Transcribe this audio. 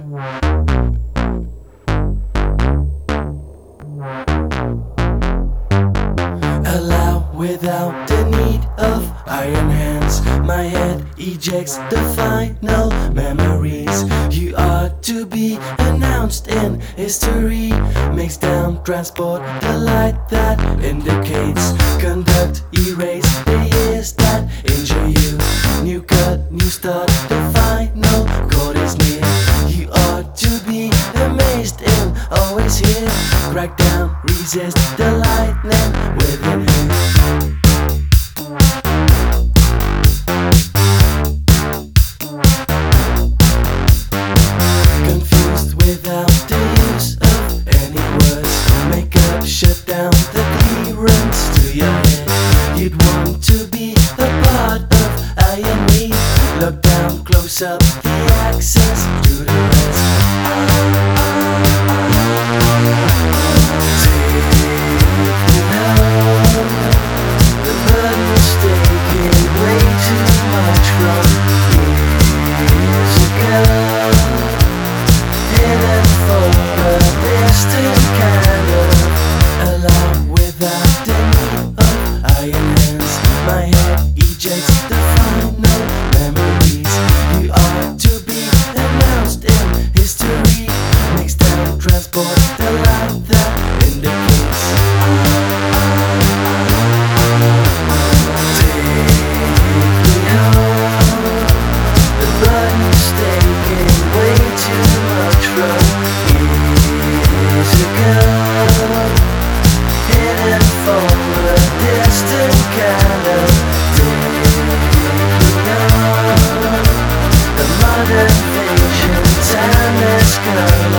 Allow without the need of iron hands. My head ejects the final memories. You are to be announced in history. Makes down transport the light that indicates. Conduct erase the years that injure you. New cut, new start, the final chord is near. You are to be amazed in, always here. Crack down, resist the lightning within you. Confused without the use of any words. Make up, shut down the clearance to your head. You'd want to be a part of I and me. Look down, close up the access to the rest. My head ejects the final memories. You are to be announced in history. Makes down transport the light that indicates. Take me home. The button's taking way too much from years ago. Headed for a distant kind of the modern vision, time has come.